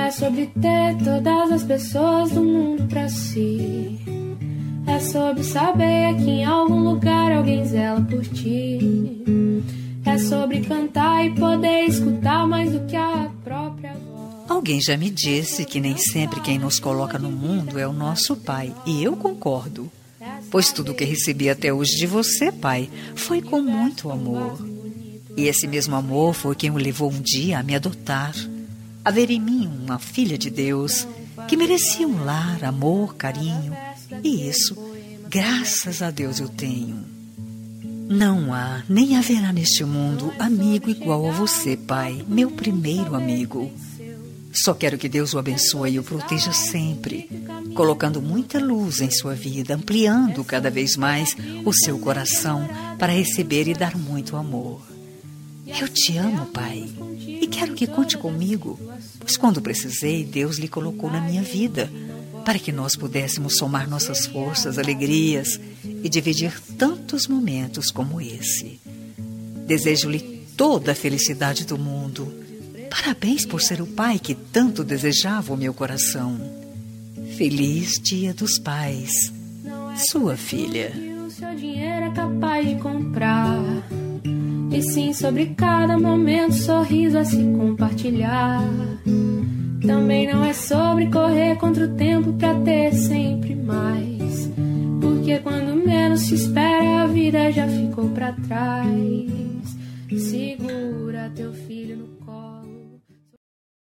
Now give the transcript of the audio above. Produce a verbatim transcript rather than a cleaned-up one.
É sobre ter todas as pessoas do mundo pra si. É sobre saber que em algum lugar alguém zela por ti. É sobre cantar e poder escutar mais do que a própria voz. Alguém já me disse que nem sempre quem nos coloca no mundo é o nosso pai, e eu concordo. Pois tudo que recebi até hoje de você, pai, foi com muito amor. E esse mesmo amor foi quem o levou um dia a me adotar, a ver em mim uma filha de Deus que merecia um lar, amor, carinho. E isso, graças a Deus, eu tenho. Não há, nem haverá neste mundo amigo igual a você, pai, meu primeiro amigo. Só quero que Deus o abençoe e o proteja sempre, colocando muita luz em sua vida, ampliando cada vez mais o seu coração para receber e dar muito amor. Eu te amo, pai, e quero que conte comigo, pois quando precisei, Deus lhe colocou na minha vida, para que nós pudéssemos somar nossas forças, alegrias e dividir tantos momentos como esse. Desejo-lhe toda a felicidade do mundo. Parabéns por ser o pai que tanto desejava o meu coração. Feliz Dia dos Pais, sua filha. O seu dinheiro é capaz de comprar. E sim, sobre cada momento, sorriso a se compartilhar. Também não é sobre correr contra o tempo pra ter sempre mais. Porque quando menos se espera, a vida já ficou pra trás. Segura teu filho.